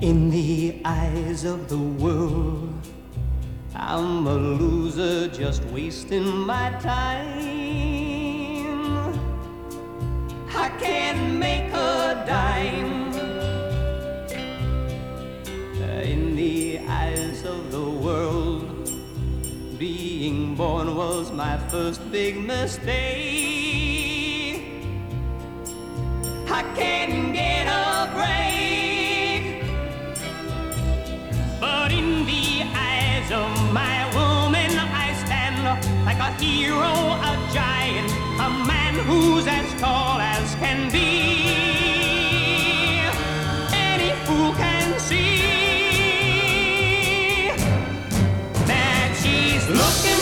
In the eyes of the world, I'm a loser just wasting my time. I can't make a dime. In the eyes of the world, being born was my first big mistake. I can't get a break. But in the eyes of my woman, I stand like a hero, a giant, a man who's as tall as can be.